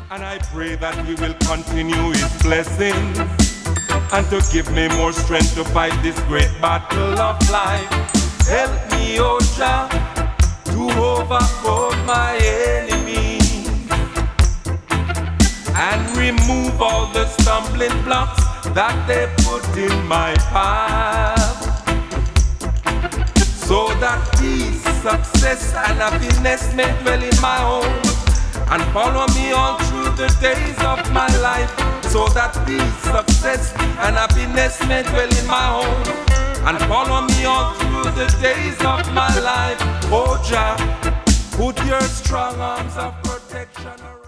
And I pray that He will continue His blessings and to give me more strength to fight this great battle of life. Help me, O Jah, to overcome my enemies and remove all the stumbling blocks that they put in my path, so that peace, success and happiness may dwell in my home and follow me all through the days of my life, so that peace, success and happiness may dwell in my home and follow me all through the days of my life. Oh Jah, put your strong arms of protection around